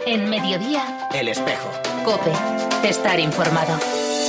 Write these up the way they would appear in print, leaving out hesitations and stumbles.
En Mediodía, El Espejo. COPE. Estar informado.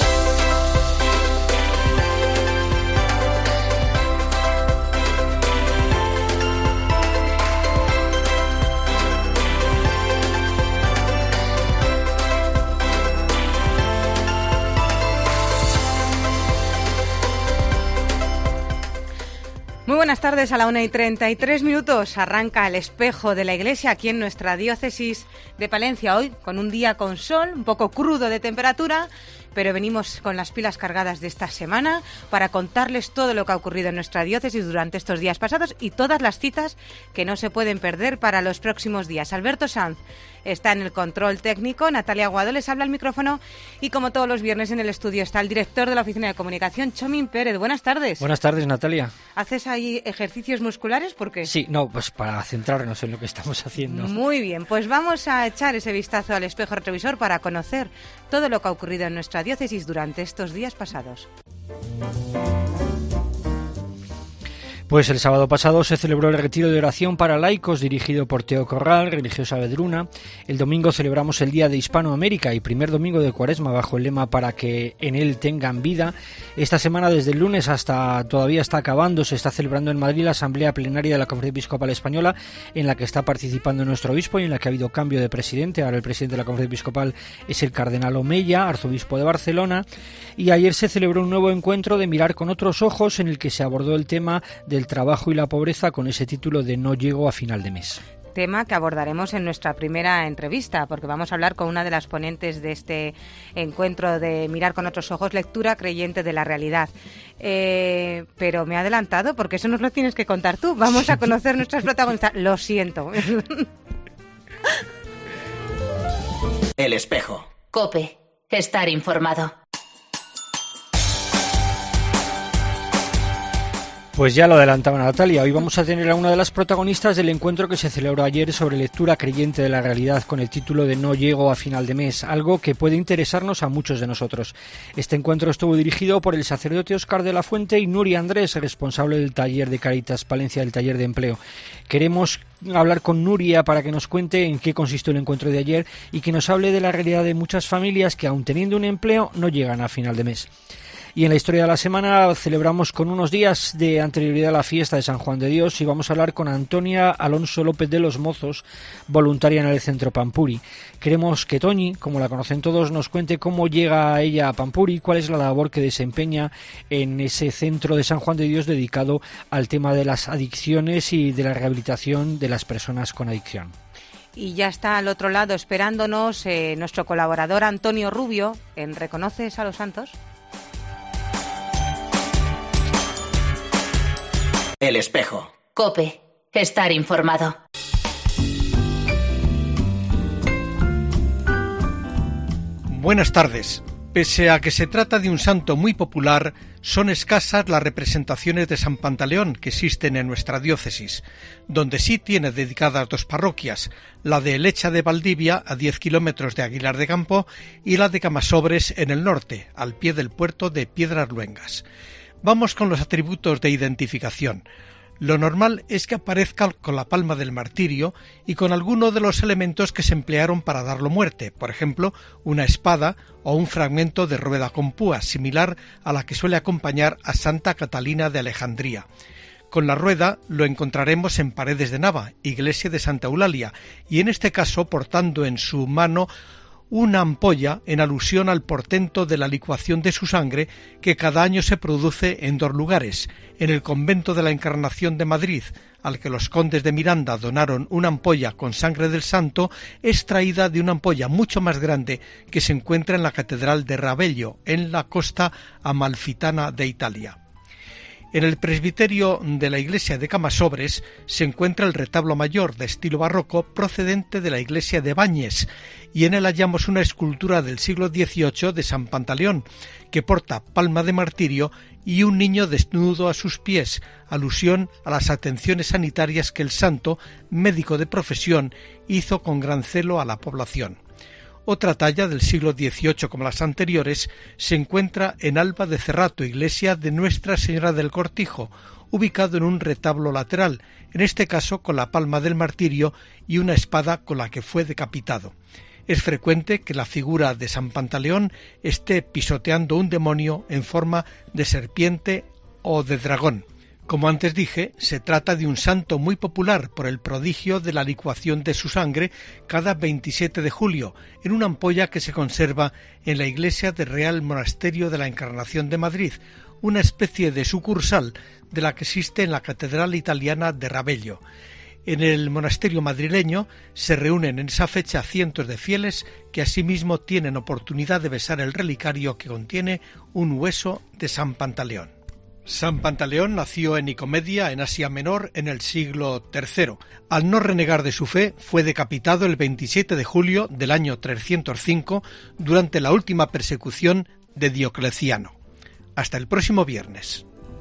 Muy buenas tardes, a la 1:33 arranca El Espejo de la Iglesia aquí en nuestra diócesis de Palencia, hoy con un día con sol, un poco crudo de temperatura, pero venimos con las pilas cargadas de esta semana para contarles todo lo que ha ocurrido en nuestra diócesis durante estos días pasados y todas las citas que no se pueden perder para los próximos días. Alberto Sanz está en el control técnico, Natalia Guado les habla al micrófono y como todos los viernes en el estudio está el director de la Oficina de Comunicación, Chomín Pérez. Buenas tardes. Buenas tardes, Natalia. ¿Haces ahí ejercicios musculares? ¿Por qué? Sí, pues para centrarnos en lo que estamos haciendo. Muy bien, pues vamos a echar ese vistazo al espejo retrovisor para conocer todo lo que ha ocurrido en nuestra diócesis durante estos días pasados. Pues el sábado pasado se celebró el retiro de oración para laicos dirigido por Teo Corral, religiosa vedruna. El domingo celebramos el Día de Hispanoamérica y primer domingo de Cuaresma bajo el lema para que en él tengan vida. Esta semana, desde el lunes hasta todavía está acabando, se está celebrando en Madrid la Asamblea Plenaria de la Conferencia Episcopal Española, en la que está participando nuestro obispo y en la que ha habido cambio de presidente. Ahora el presidente de la Conferencia Episcopal es el cardenal Omeya, arzobispo de Barcelona. Y ayer se celebró un nuevo encuentro de Mirar con otros ojos, en el que se abordó el tema del trabajo y la pobreza con ese título de No llego a final de mes. Tema que abordaremos en nuestra primera entrevista, porque vamos a hablar con una de las ponentes de este encuentro de Mirar con otros ojos, lectura creyente de la realidad. Pero me he adelantado, porque eso nos lo tienes que contar tú. Vamos a conocer nuestras protagonistas. Lo siento. El Espejo. COPE. Estar informado. Pues ya lo adelantaba Natalia, hoy vamos a tener a una de las protagonistas del encuentro que se celebró ayer sobre lectura creyente de la realidad con el título de No llego a final de mes, algo que puede interesarnos a muchos de nosotros. Este encuentro estuvo dirigido por el sacerdote Óscar de la Fuente y Nuria Andrés, responsable del taller de Caritas Palencia, del taller de empleo. Queremos hablar con Nuria para que nos cuente en qué consistió el encuentro de ayer y que nos hable de la realidad de muchas familias que, aun teniendo un empleo, no llegan a final de mes. Y en la historia de la semana celebramos con unos días de anterioridad a la fiesta de San Juan de Dios y vamos a hablar con Antonia Alonso López de los Mozos, voluntaria en el Centro Pampuri. Queremos que Toñi, como la conocen todos, nos cuente cómo llega ella a Pampuri, cuál es la labor que desempeña en ese Centro de San Juan de Dios dedicado al tema de las adicciones y de la rehabilitación de las personas con adicción. Y ya está al otro lado esperándonos nuestro colaborador Antonio Rubio en ¿Reconoces a los Santos? El Espejo. COPE. Estar informado. Buenas tardes. Pese a que se trata de un santo muy popular, son escasas las representaciones de San Pantaleón que existen en nuestra diócesis, donde sí tiene dedicadas dos parroquias, la de Lecha de Valdivia, a 10 kilómetros de Aguilar de Campo, y la de Camasobres en el norte, al pie del puerto de Piedras Luengas. Vamos con los atributos de identificación. Lo normal es que aparezca con la palma del martirio y con alguno de los elementos que se emplearon para darlo muerte, por ejemplo, una espada o un fragmento de rueda con púas, similar a la que suele acompañar a Santa Catalina de Alejandría. Con la rueda lo encontraremos en Paredes de Nava, iglesia de Santa Eulalia, y en este caso portando en su mano una ampolla en alusión al portento de la licuación de su sangre que cada año se produce en dos lugares, en el convento de la Encarnación de Madrid, al que los condes de Miranda donaron una ampolla con sangre del santo, extraída de una ampolla mucho más grande que se encuentra en la catedral de Ravello, en la costa amalfitana de Italia. En el presbiterio de la iglesia de Camasobres se encuentra el retablo mayor de estilo barroco procedente de la iglesia de Bañes, y en él hallamos una escultura del siglo XVIII de San Pantaleón, que porta palma de martirio y un niño desnudo a sus pies, alusión a las atenciones sanitarias que el santo, médico de profesión, hizo con gran celo a la población. Otra talla del siglo XVIII como las anteriores se encuentra en Alba de Cerrato, iglesia de Nuestra Señora del Cortijo, ubicado en un retablo lateral, en este caso con la palma del martirio y una espada con la que fue decapitado. Es frecuente que la figura de San Pantaleón esté pisoteando un demonio en forma de serpiente o de dragón. Como antes dije, se trata de un santo muy popular por el prodigio de la licuación de su sangre cada 27 de julio, en una ampolla que se conserva en la iglesia del Real Monasterio de la Encarnación de Madrid, una especie de sucursal de la que existe en la Catedral Italiana de Ravello. En el monasterio madrileño se reúnen en esa fecha cientos de fieles que asimismo tienen oportunidad de besar el relicario que contiene un hueso de San Pantaleón. San Pantaleón nació en Nicomedia, en Asia Menor, en el siglo III. Al no renegar de su fe, fue decapitado el 27 de julio del año 305 durante la última persecución de Diocleciano. Hasta el próximo viernes.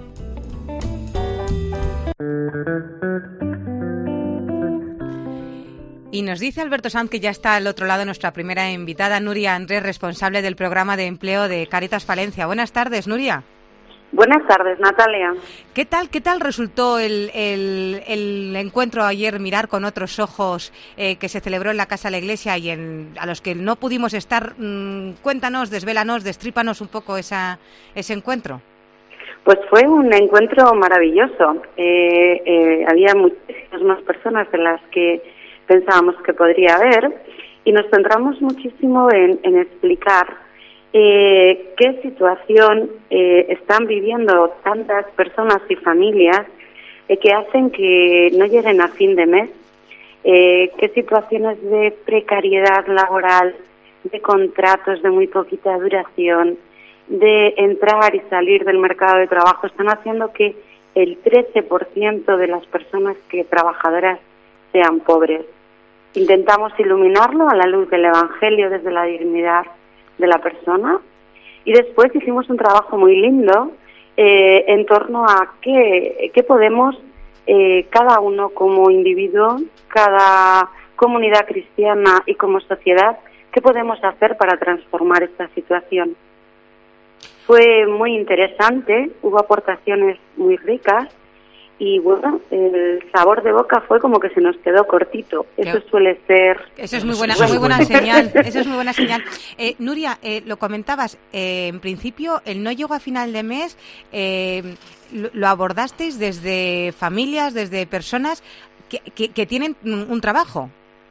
Y nos dice Alberto Sanz que ya está al otro lado nuestra primera invitada, Nuria Andrés, responsable del programa de empleo de Cáritas Palencia. Buenas tardes, Nuria. Buenas tardes, Natalia. ¿Qué tal resultó el encuentro ayer, Mirar con otros ojos, que se celebró en la Casa de la Iglesia y a los que no pudimos estar? Cuéntanos, desvélanos, destrípanos un poco ese encuentro. Pues fue un encuentro maravilloso. Había muchísimas más personas de las que pensábamos que podría haber y nos centramos muchísimo en explicar qué situación están viviendo tantas personas y familias que hacen que no lleguen a fin de mes, qué situaciones de precariedad laboral, de contratos de muy poquita duración, de entrar y salir del mercado de trabajo, están haciendo que el 13% de las personas trabajadoras sean pobres. Intentamos iluminarlo a la luz del Evangelio desde la dignidad de la persona y después hicimos un trabajo muy lindo en torno a qué podemos cada uno como individuo, cada comunidad cristiana y como sociedad, qué podemos hacer para transformar esta situación. Fue muy interesante, hubo aportaciones muy ricas y bueno, el sabor de boca fue como que se nos quedó cortito. Eso suele ser... Eso es muy buena señal. Eso es muy buena señal. Nuria, lo comentabas, en principio el no llegó a final de mes, lo abordasteis desde familias, desde personas que tienen un trabajo.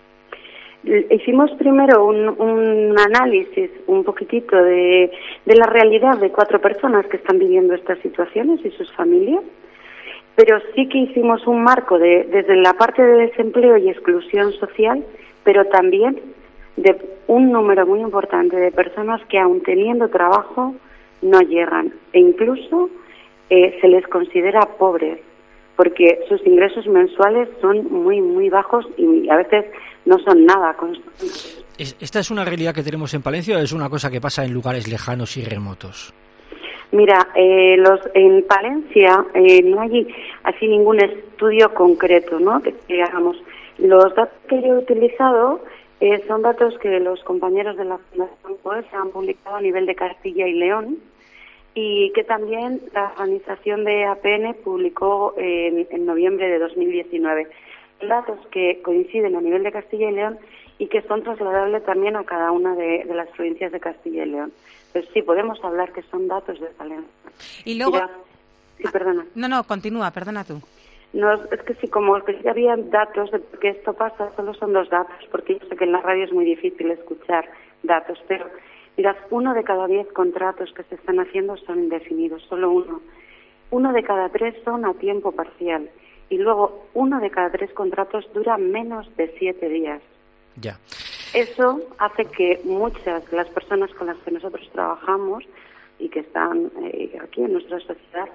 Hicimos primero un análisis un poquitito de la realidad de 4 personas que están viviendo estas situaciones y sus familias, pero sí que hicimos un marco desde la parte de desempleo y exclusión social, pero también de un número muy importante de personas que aun teniendo trabajo no llegan e incluso se les considera pobres porque sus ingresos mensuales son muy, muy bajos y a veces no son nada constantes. ¿Esta es una realidad que tenemos en Palencia o es una cosa que pasa en lugares lejanos y remotos? Mira, en Palencia no hay así ningún estudio concreto, ¿no? Que hagamos. Los datos que yo he utilizado son datos que los compañeros de la Fundación POES han publicado a nivel de Castilla y León y que también la organización de APN publicó en noviembre de 2019. Datos que coinciden a nivel de Castilla y León y que son trasladables también a cada una de las provincias de Castilla y León. Pues sí, podemos hablar que son datos de Palencia. Y luego... Mira, sí, perdona. No, continúa, perdona tú. No, es que sí, como que sí había datos de que esto pasa, solo son 2 datos, porque yo sé que en la radio es muy difícil escuchar datos, pero mirad, 1 de cada 10 contratos que se están haciendo son indefinidos, solo 1. 1 de cada 3 son a tiempo parcial. Y luego 1 de cada 3 contratos dura menos de 7 días. Ya. Eso hace que muchas de las personas con las que nosotros trabajamos y que están aquí en nuestra sociedad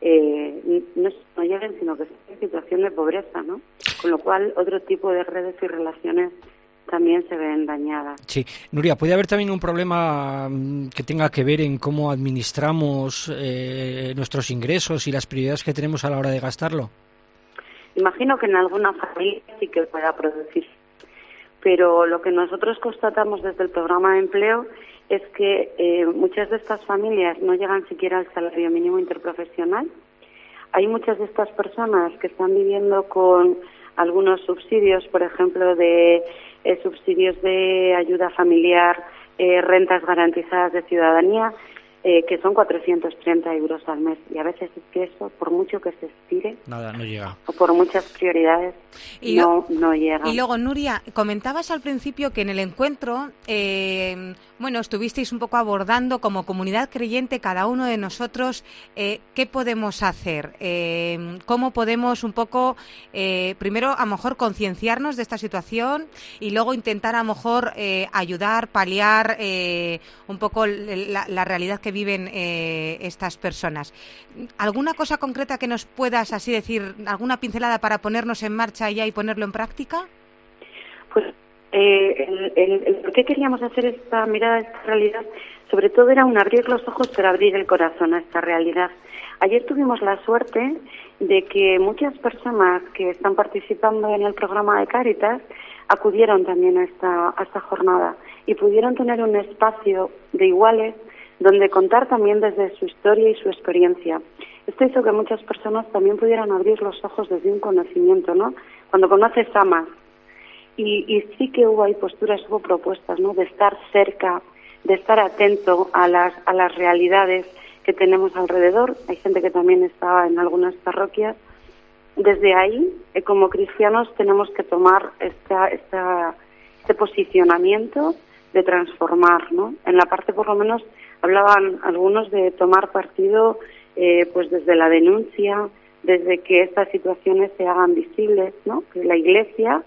no lleguen, sino que estén en situación de pobreza, ¿no? Con lo cual otro tipo de redes y relaciones también se ven dañadas. Sí. Nuria, ¿puede haber también un problema que tenga que ver en cómo administramos nuestros ingresos y las prioridades que tenemos a la hora de gastarlo? Imagino que en alguna familia sí que pueda producir, pero lo que nosotros constatamos desde el programa de empleo es que muchas de estas familias no llegan siquiera al salario mínimo interprofesional. Hay muchas de estas personas que están viviendo con algunos subsidios, por ejemplo, de subsidios de ayuda familiar, rentas garantizadas de ciudadanía, que son 430 euros al mes. Y a veces es que eso, por mucho que se estire, nada, no llega. O por muchas prioridades, no llega. Y luego, Nuria, comentabas al principio que en el encuentro, estuvisteis un poco abordando como comunidad creyente, cada uno de nosotros, qué podemos hacer, cómo podemos un poco, primero a lo mejor concienciarnos de esta situación y luego intentar a lo mejor ayudar, paliar un poco la realidad que viven estas personas. ¿Alguna cosa concreta que nos puedas así decir, alguna pincelada para ponernos en marcha ya y ponerlo en práctica? Pues por qué queríamos hacer esta mirada a esta realidad, sobre todo era un abrir los ojos pero abrir el corazón a esta realidad. Ayer tuvimos la suerte de que muchas personas que están participando en el programa de Cáritas acudieron también a esta jornada y pudieron tener un espacio de iguales donde contar también desde su historia y su experiencia. Esto hizo que muchas personas también pudieran abrir los ojos desde un conocimiento, ¿no? Cuando conoces, amas. Y sí que hubo ahí posturas, hubo propuestas, ¿no? De estar cerca, de estar atento a las realidades que tenemos alrededor. Hay gente que también estaba en algunas parroquias. Desde ahí, como cristianos, tenemos que tomar este posicionamiento de transformar, ¿no? En la parte, por lo menos, hablaban algunos de tomar partido pues desde la denuncia, desde que estas situaciones se hagan visibles, ¿no? Que la Iglesia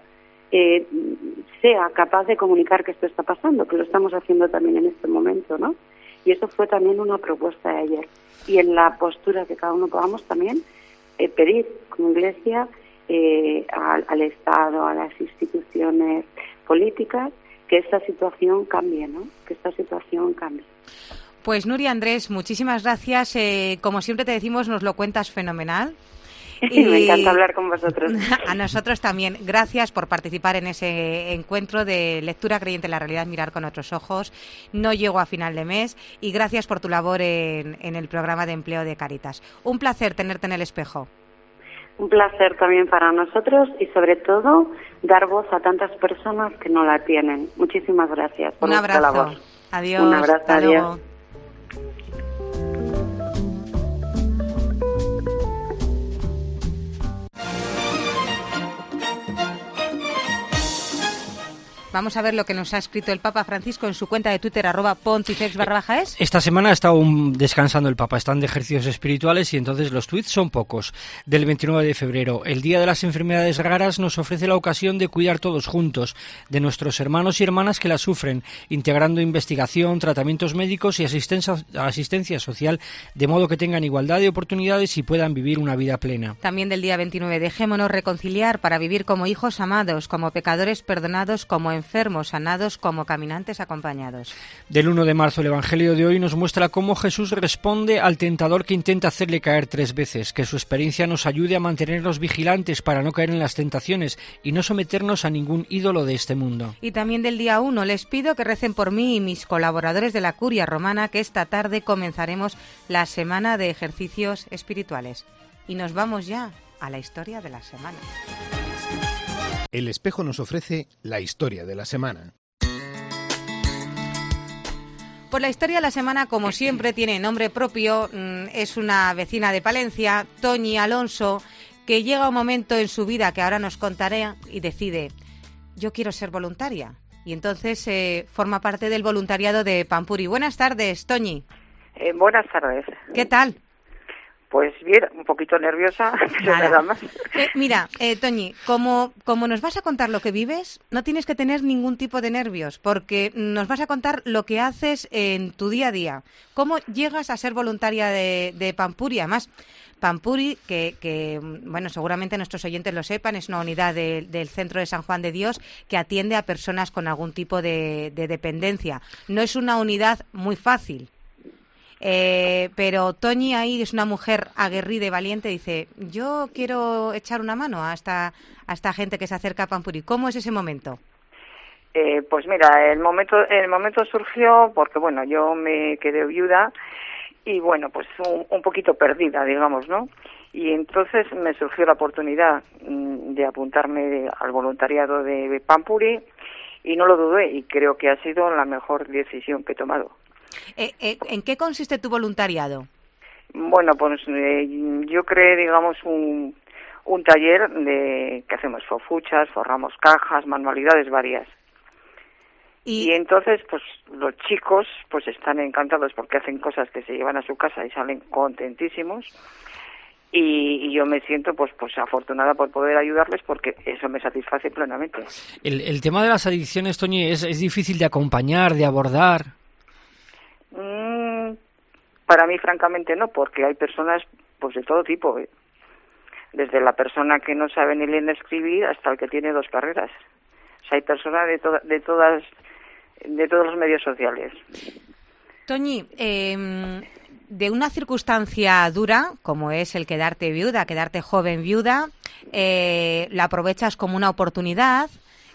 sea capaz de comunicar que esto está pasando, que lo estamos haciendo también en este momento, ¿no? Y eso fue también una propuesta de ayer. Y en la postura que cada uno podamos también pedir como Iglesia al Estado, a las instituciones políticas, que esta situación cambie, ¿no? Que esta situación cambie. Pues Nuria, Andrés, muchísimas gracias. Como siempre te decimos, nos lo cuentas fenomenal. Y me encanta hablar con vosotros. A nosotros también. Gracias por participar en ese encuentro de lectura creyente en la realidad, mirar con otros ojos. No llego a final de mes y gracias por tu labor en el programa de empleo de Cáritas. Un placer tenerte en el espejo. Un placer también para nosotros y sobre todo dar voz a tantas personas que no la tienen. Muchísimas gracias por vuestra labor. Un abrazo. Adiós. Un abrazo. Hasta adiós. luego. Vamos a ver lo que nos ha escrito el Papa Francisco en su cuenta de Twitter, @pontifex_es. Esta semana ha estado descansando el Papa, están de ejercicios espirituales y entonces los tweets son pocos. Del 29 de febrero, el Día de las Enfermedades Raras nos ofrece la ocasión de cuidar todos juntos de nuestros hermanos y hermanas que la sufren, integrando investigación, tratamientos médicos y asistencia social, de modo que tengan igualdad de oportunidades y puedan vivir una vida plena. También del día 29, dejémonos reconciliar para vivir como hijos amados, como pecadores perdonados, como enfermos sanados, como caminantes acompañados. Del 1 de marzo, el Evangelio de hoy nos muestra cómo Jesús responde al tentador que intenta hacerle caer 3 veces, que su experiencia nos ayude a mantenernos vigilantes para no caer en las tentaciones y no someternos a ningún ídolo de este mundo. Y también del día 1, les pido que recen por mí y mis colaboradores de la Curia Romana, que esta tarde comenzaremos la semana de ejercicios espirituales. Y nos vamos ya a la historia de la semana. El espejo nos ofrece la historia de la semana. Pues la historia de la semana, como siempre, tiene nombre propio. Es una vecina de Palencia, Toñi Alonso, que llega un momento en su vida que ahora nos contaré y decide, yo quiero ser voluntaria. Y entonces forma parte del voluntariado de Pampuri. Buenas tardes, Toñi. Buenas tardes. ¿Qué tal? Pues bien, un poquito nerviosa, pero nada más. Mira, Toñi, como nos vas a contar lo que vives, no tienes que tener ningún tipo de nervios, porque nos vas a contar lo que haces en tu día a día. ¿Cómo llegas a ser voluntaria de Pampuri? Además, Pampuri, que bueno, seguramente nuestros oyentes lo sepan, es una unidad del Centro de San Juan de Dios que atiende a personas con algún tipo de dependencia. No es una unidad muy fácil. Pero Toñi ahí es una mujer aguerrida y valiente, dice, yo quiero echar una mano a esta gente que se acerca a Pampuri. ¿Cómo es ese momento? Pues mira, el momento surgió porque, bueno, yo me quedé viuda y, bueno, pues un poquito perdida, digamos, ¿no? Y entonces me surgió la oportunidad de apuntarme al voluntariado de Pampuri y no lo dudé y creo que ha sido la mejor decisión que he tomado. ¿En qué consiste tu voluntariado? Bueno, pues yo creé, digamos, un taller que hacemos fofuchas, forramos cajas, manualidades varias. Y entonces, pues los chicos pues están encantados porque hacen cosas que se llevan a su casa y salen contentísimos. Y yo me siento pues afortunada por poder ayudarles porque eso me satisface plenamente. El tema de las adicciones, Toñi, es difícil de acompañar, de abordar. Para mí, francamente, no, porque hay personas pues de todo tipo, desde la persona que no sabe ni leer ni escribir hasta el que tiene 2 carreras. O sea, hay personas de todos los medios sociales. Toñi, de una circunstancia dura, como es el quedarte viuda, quedarte joven viuda, la aprovechas como una oportunidad,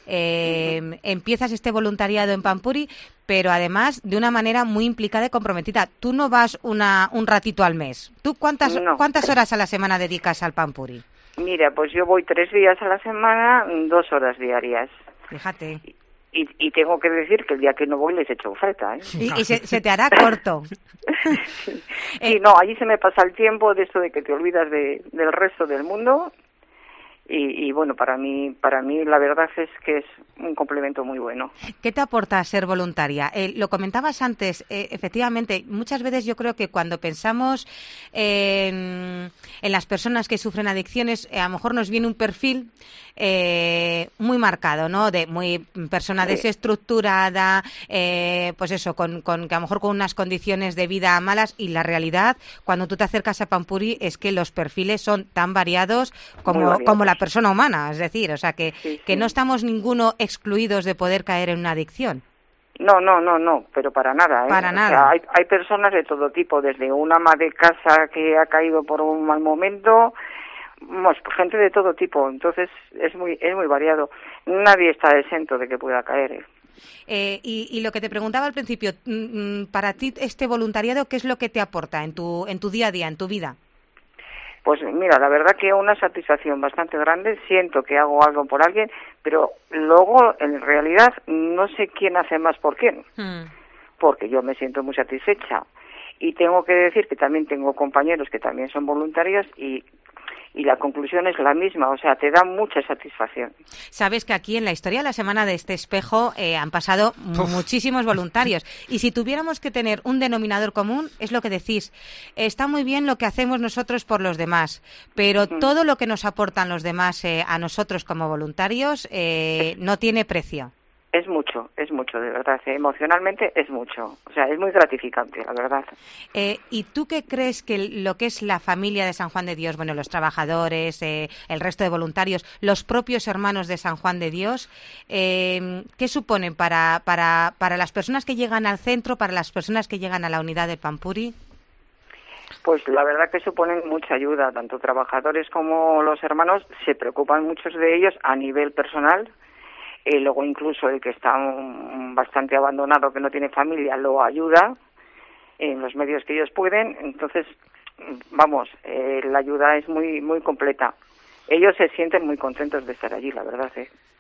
empiezas este voluntariado en Pampuri, pero además de una manera muy implicada y comprometida. Tú no vas un ratito al mes. ¿Tú cuántas horas a la semana dedicas al Pampuri? Mira, pues yo voy 3 días a la semana, 2 horas diarias. Fíjate. Y tengo que decir que el día que no voy les echo oferta, ¿eh? Y se te hará corto. Sí, no, allí se me pasa el tiempo de esto de que te olvidas del resto del mundo. Y bueno, para mí la verdad es que es un complemento muy bueno. ¿Qué te aporta ser voluntaria? Lo comentabas antes, efectivamente, muchas veces yo creo que cuando pensamos en las personas que sufren adicciones, a lo mejor nos viene un perfil muy marcado, ¿no? De muy persona desestructurada, pues eso, con que a lo mejor con unas condiciones de vida malas, y la realidad, cuando tú te acercas a Pampuri, es que los perfiles son tan variados como la persona humana, es decir, o sea que no estamos ninguno excluidos de poder caer en una adicción. No, pero para nada, ¿eh? Para nada. O sea, hay personas de todo tipo, desde una ama de casa que ha caído por un mal momento, gente de todo tipo, entonces es muy variado. Nadie está exento de que pueda caer. Y lo que te preguntaba al principio, para ti este voluntariado, ¿qué es lo que te aporta en tu día a día, en tu vida? Pues mira, la verdad que una satisfacción bastante grande, siento que hago algo por alguien, pero luego en realidad no sé quién hace más por quién, porque yo me siento muy satisfecha. Y tengo que decir que también tengo compañeros que también son voluntarios y la conclusión es la misma, o sea, te da mucha satisfacción. Sabes que aquí en la historia de la Semana de este Espejo han pasado muchísimos voluntarios, y si tuviéramos que tener un denominador común, es lo que decís, está muy bien lo que hacemos nosotros por los demás, pero todo lo que nos aportan los demás a nosotros como voluntarios no tiene precio. Es mucho, de verdad, emocionalmente es mucho, o sea, es muy gratificante, la verdad. ¿Y tú qué crees que lo que es la familia de San Juan de Dios, bueno, los trabajadores, el resto de voluntarios, los propios hermanos de San Juan de Dios, qué suponen para las personas que llegan al centro, para las personas que llegan a la unidad de Pampuri? Pues la verdad que suponen mucha ayuda, tanto trabajadores como los hermanos se preocupan muchos de ellos a nivel personal. Luego incluso el que está bastante abandonado, que no tiene familia, lo ayuda en los medios que ellos pueden. Entonces, vamos, la ayuda es muy muy completa. Ellos se sienten muy contentos de estar allí, la verdad.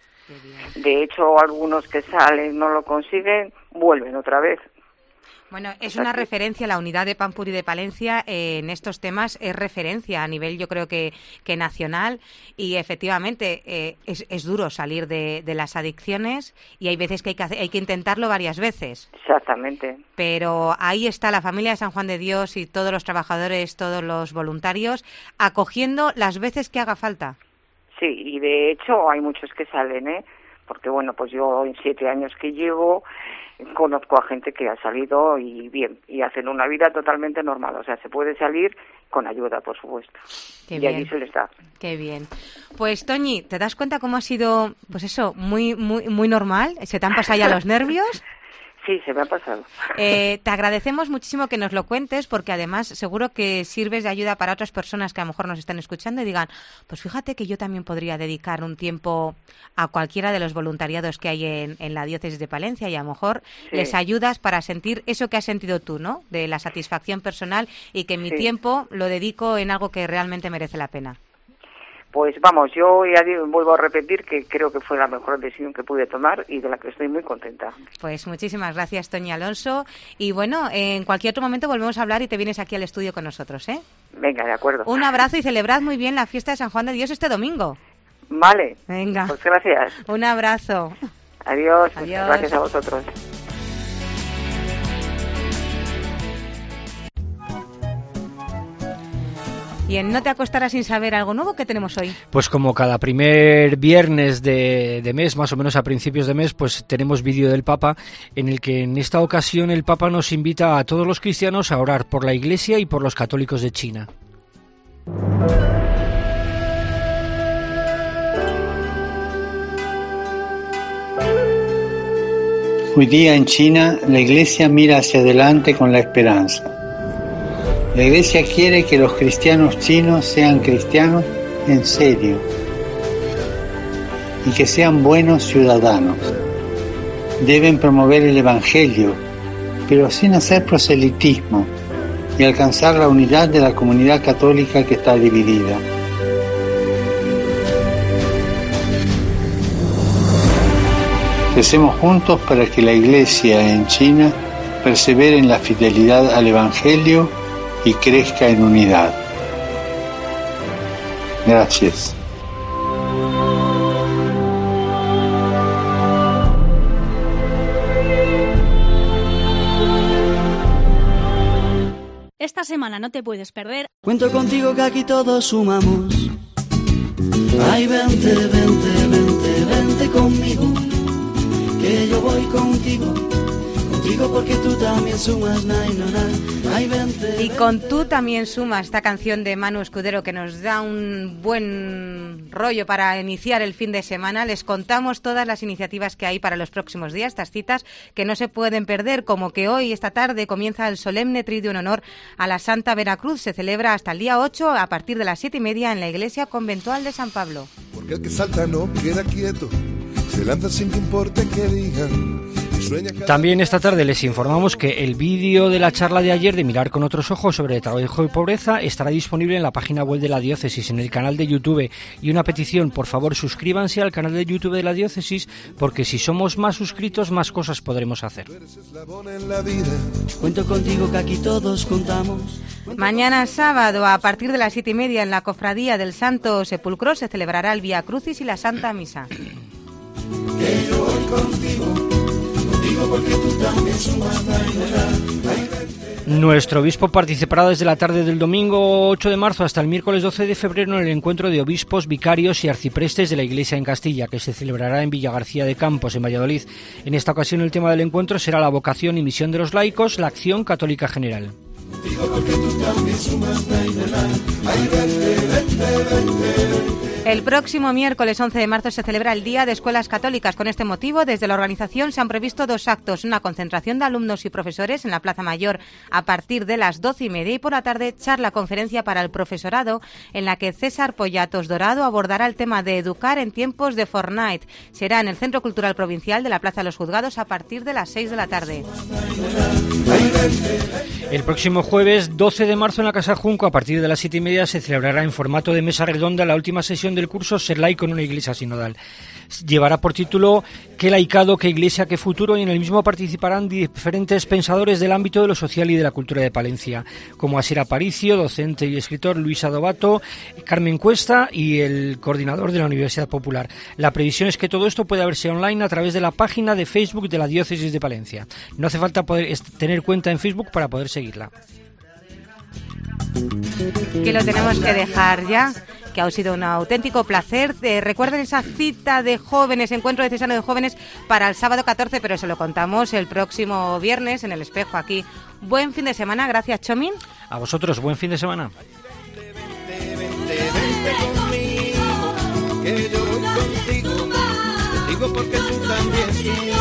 De hecho, algunos que salen no lo consiguen, vuelven otra vez. Bueno, es una referencia, la unidad de Pampuri de Palencia en estos temas es referencia a nivel, yo creo que nacional, y efectivamente es duro salir de las adicciones, y hay veces que hay que intentarlo varias veces. Exactamente. Pero ahí está la familia de San Juan de Dios y todos los trabajadores, todos los voluntarios, acogiendo las veces que haga falta. Sí, y de hecho hay muchos que salen, porque bueno, pues yo en 7 años que llevo conozco a gente que ha salido y bien, y hacen una vida totalmente normal, o sea, se puede salir con ayuda, por supuesto. Qué y bien. allí se les da. Qué bien. Pues Toñi, ¿te das cuenta cómo ha sido, pues eso, muy muy muy normal? ¿Se te han pasado ya los nervios? Sí, se me ha pasado. Te agradecemos muchísimo que nos lo cuentes, porque además seguro que sirves de ayuda para otras personas que a lo mejor nos están escuchando y digan, pues fíjate que yo también podría dedicar un tiempo a cualquiera de los voluntariados que hay en la diócesis de Palencia, y a lo mejor les ayudas para sentir eso que has sentido tú, ¿no? De la satisfacción personal, y que mi tiempo lo dedico en algo que realmente merece la pena. Pues vamos, yo ya vuelvo a repetir que creo que fue la mejor decisión que pude tomar y de la que estoy muy contenta. Pues muchísimas gracias, Toñi Alonso. Y bueno, en cualquier otro momento volvemos a hablar y te vienes aquí al estudio con nosotros, ¿eh? Venga, de acuerdo. Un abrazo y celebrad muy bien la fiesta de San Juan de Dios este domingo. Vale. Venga. Pues gracias. Un abrazo. Adiós. Adiós. Gracias a vosotros. Y en No te acostarás sin saber algo nuevo, ¿qué tenemos hoy? Pues como cada primer viernes de mes, más o menos a principios de mes, pues tenemos vídeo del Papa, en el que en esta ocasión el Papa nos invita a todos los cristianos a orar por la Iglesia y por los católicos de China. Hoy día en China la Iglesia mira hacia adelante con la esperanza. La Iglesia quiere que los cristianos chinos sean cristianos en serio y que sean buenos ciudadanos. Deben promover el Evangelio, pero sin hacer proselitismo, y alcanzar la unidad de la comunidad católica que está dividida. Recemos juntos para que la Iglesia en China persevere en la fidelidad al Evangelio y crezca en unidad. Gracias. Esta semana no te puedes perder. Cuento contigo que aquí todos sumamos. Ay, vente, vente, vente, vente conmigo, que yo voy contigo. Contigo porque tú también sumas, ay, vente. Y con Tú también sumas, esta canción de Manu Escudero que nos da un buen rollo para iniciar el fin de semana. Les contamos todas las iniciativas que hay para los próximos días, estas citas que no se pueden perder, como que hoy, esta tarde, comienza el solemne triduo en honor a la Santa Veracruz. Se celebra hasta el día 8 a partir de las 7:30 en la Iglesia Conventual de San Pablo. Porque el que salta no queda quieto, se lanza sin que importe que digan. También esta tarde les informamos que el vídeo de la charla de ayer de Mirar con otros ojos sobre trabajo y pobreza estará disponible en la página web de la diócesis, en el canal de YouTube. Y una petición, por favor, suscríbanse al canal de YouTube de la diócesis, porque si somos más suscritos, más cosas podremos hacer. Cuento contigo que aquí todos contamos. Mañana sábado, a partir de las 7:30, en la Cofradía del Santo Sepulcro se celebrará el Vía Crucis y la Santa Misa. Que yo voy contigo. Porque tú también sumas, Nuestro obispo participará desde la tarde del domingo 8 de marzo hasta el miércoles 12 de febrero en el encuentro de obispos, vicarios y arciprestes de la Iglesia en Castilla, que se celebrará en Villagarcía de Campos, en Valladolid. En esta ocasión el tema del encuentro será la vocación y misión de los laicos, la acción católica general. El próximo miércoles 11 de marzo se celebra el Día de Escuelas Católicas. Con este motivo, desde la organización se han previsto 2 actos: una concentración de alumnos y profesores en la Plaza Mayor a partir de las 12:30 y por la tarde charla-conferencia para el profesorado, en la que César Pollatos Dorado abordará el tema de educar en tiempos de Fortnite. Será en el Centro Cultural Provincial de la Plaza de los Juzgados a partir de las 6 de la tarde. El próximo jueves 12 de marzo en la Casa Junco, a partir de las 7:30, se celebrará en formato de mesa redonda la última sesión del curso Ser laico en una iglesia sinodal. Llevará por título ¿Qué laicado, qué iglesia, qué futuro? Y en el mismo participarán diferentes pensadores del ámbito de lo social y de la cultura de Palencia, como Asier Aparicio, docente y escritor, Luis Adobato, Carmen Cuesta y el coordinador de la Universidad Popular. La previsión es que todo esto pueda verse online a través de la página de Facebook de la Diócesis de Palencia. No hace falta tener cuenta en Facebook para poder seguirla. Que lo tenemos que dejar ya, que ha sido un auténtico placer. Recuerden esa cita de jóvenes, encuentro diocesano de jóvenes para el sábado 14, pero se lo contamos el próximo viernes en El Espejo aquí. Buen fin de semana, gracias Chomín. A vosotros, buen fin de semana. Que yo voy contigo porque tú también